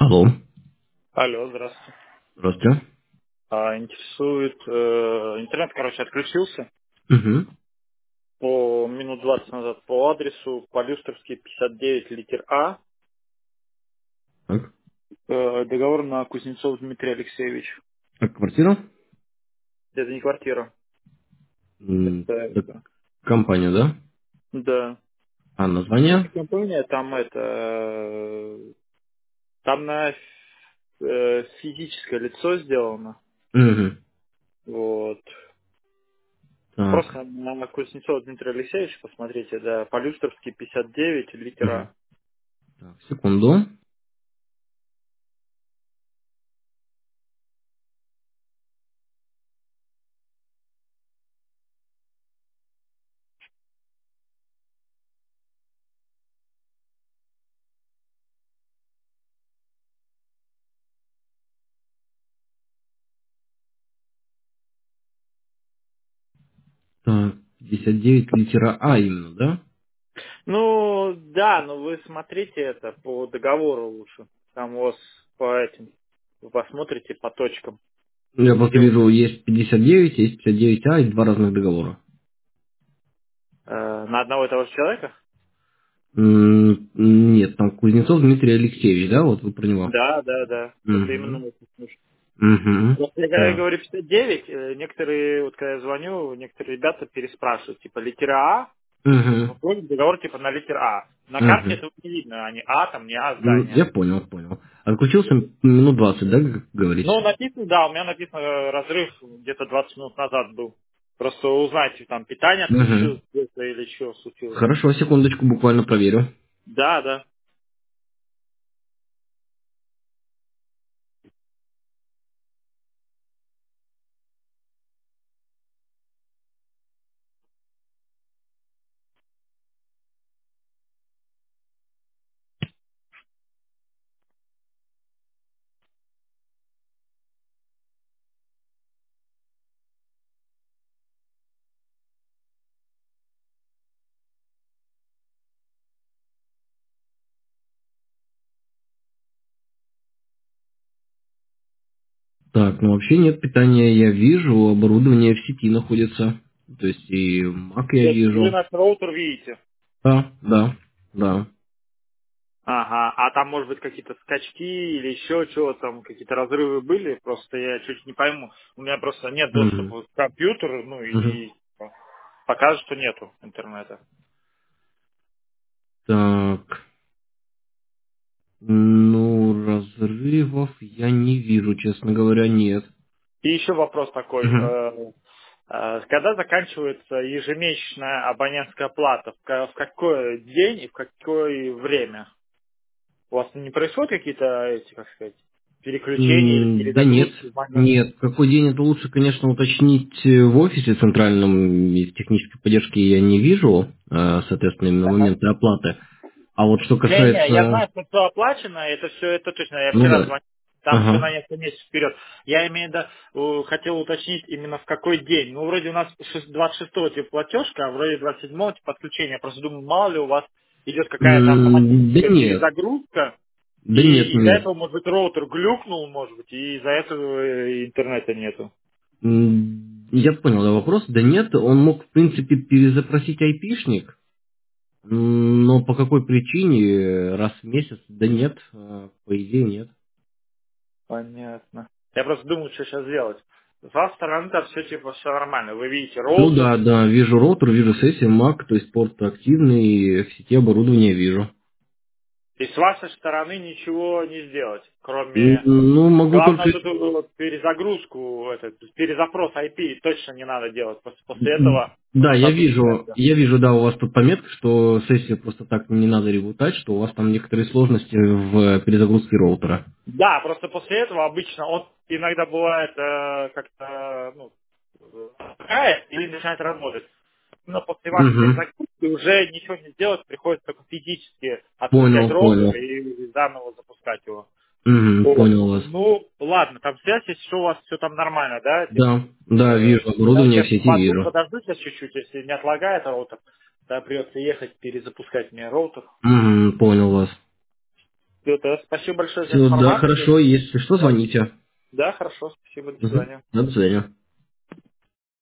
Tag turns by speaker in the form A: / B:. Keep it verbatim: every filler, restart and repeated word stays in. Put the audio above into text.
A: Алло,
B: Алло, здравствуйте.
A: здравствуйте.
B: А, интересует, э, интернет, короче, отключился
A: Угу.
B: по минут двадцать назад по адресу Полюстровский пятьдесят девять, литер А.
A: Так.
B: Э, договор на Кузнецов Дмитрий Алексеевич.
A: А квартира?
B: Это не квартира.
A: М,
B: Это,
A: да,
B: это-
A: компания, да?
B: да.
A: А
B: Ну, не
A: название?
B: компания, там это, э, там на э, физическое лицо сделано.
A: Угу.
B: Вот.
A: Так.
B: Просто на Кузнецов Дмитрий Алексеевич, посмотрите, да, Полюстровский пятьдесят девять, литер
A: Угу.
B: А.
A: Так, секунду. Так, пятьдесят девять литера А именно, да?
B: Ну, да, но вы смотрите это по договору лучше. Там у вас по этим, вы посмотрите по точкам,
A: Я просто
B: где у-
A: вижу, есть пятьдесят девять, есть пятьдесят девять А и два разных договора.
B: э, на одного и того же человека.
A: М, Нет, там Кузнецов Дмитрий Алексеевич, да? Вот вы про него.
B: Да, да, да. Вот
A: Угу.
B: именно это слушай.
A: Угу.
B: Просто я когда
A: Так.
B: говорю пятьдесят девять, э, некоторые, вот когда я звоню, некоторые ребята переспрашивают, типа литера А,
A: Угу.
B: выходит договор типа на литер А. На карте
A: Угу.
B: этого не видно, они А там, не А
A: М,
B: здание.
A: Я понял, понял. Отключился минут двадцать, да, как говорите?
B: Ну, написано, да, у меня написано э, разрыв где-то двадцать минут назад был. Просто узнайте, там питание
A: Угу.
B: отключилось где-то или что случилось.
A: Хорошо, секундочку, буквально проверю.
B: Да, да.
A: Так, ну вообще нет питания, я вижу, оборудование в сети находится. То есть и Mac я
B: То есть вы
A: вижу.
B: наш роутер видите.
A: Да, да, да.
B: Ага, а там, может быть, какие-то скачки или еще чего там, какие-то разрывы были, просто я чуть не пойму. У меня просто нет
A: Мгм,
B: доступа к компьютеру, ну
A: мгм.
B: и типа, покажет, что нету интернета.
A: Так, ну разрывов я не вижу, честно говоря, нет.
B: И еще вопрос такой.
A: Мгм.
B: э, э, Когда заканчивается ежемесячная абонентская плата? В ка- в какой день и в какое время? У вас не происходят какие-то эти, как сказать, переключения или
A: М, Да нет,
B: перезагрузки в момент?
A: нет. Какой день это лучше, конечно, уточнить э, в офисе центральном. Из технической поддержки я не вижу, э, соответственно, именно
B: Ага.
A: моменты оплаты. А вот что
B: Не-не, я
A: касается...
B: знаю, что все оплачено, это все, это точно, я
A: Ну
B: вчера
A: да.
B: звонил, там все
A: Ага.
B: на несколько месяцев вперед. Я имею в виду, э, хотел уточнить именно в какой день. Ну, вроде у нас шест- двадцать шестого типа платежка, а вроде двадцать седьмого типа подключение. Я просто думаю, мало ли у вас идет какая-то
A: М, Да
B: автоматическая
A: нет.
B: перезагрузка,
A: Да нет,
B: и из-за
A: нет.
B: этого, может быть, роутер глюкнул, может быть, и из-за этого э, интернета нету.
A: М, Я понял да, вопрос. Да нет, он мог, в принципе, перезапросить айпишник, м, но по какой причине э, раз в месяц? Да нет, э, по идее нет.
B: Понятно. Я просто думаю, что сейчас делать. С вашей стороны-то все типа все нормально. Вы видите
A: Ну
B: роутер,
A: да, да, вижу роутер, вижу сессию, Mac, то есть порт активный, в сети оборудование вижу.
B: и с вашей стороны ничего не сделать,
A: М,
B: кроме...
A: Ну, могу
B: Главное,
A: только...
B: вот эту вот перезагрузку, этот, перезапрос ай пи точно не надо делать. После, после
A: М,
B: этого
A: Да, я
B: статус
A: вижу,
B: связи.
A: я вижу, да, у вас тут пометка, что сессию просто так не надо ребутать, что у вас там некоторые сложности в перезагрузке роутера.
B: Да, просто после этого обычно он иногда бывает э, как-то ну, э, или начинает работать. Но после вашей
A: Угу.
B: перезагрузки уже ничего не сделать, приходится только физически отключать
A: Понял,
B: роутер
A: понял.
B: и заново запускать его.
A: Угу,
B: Вот.
A: понял вас.
B: Ну, ладно, там связь, если что, у вас все там нормально, да? Типа,
A: Да, да,
B: э,
A: вижу
B: я
A: оборудование
B: сейчас
A: в сети,
B: подожду,
A: вижу.
B: подожду сейчас чуть-чуть, если не отлагает роутер, тогда придется ехать перезапускать мне роутер.
A: Угу, понял вас.
B: Всё, тогда спасибо большое за
A: Все, да,
B: информацию.
A: хорошо, если что,
B: Да,
A: звоните.
B: да, хорошо, спасибо, до
A: Мгм.
B: свидания.
A: До свидания.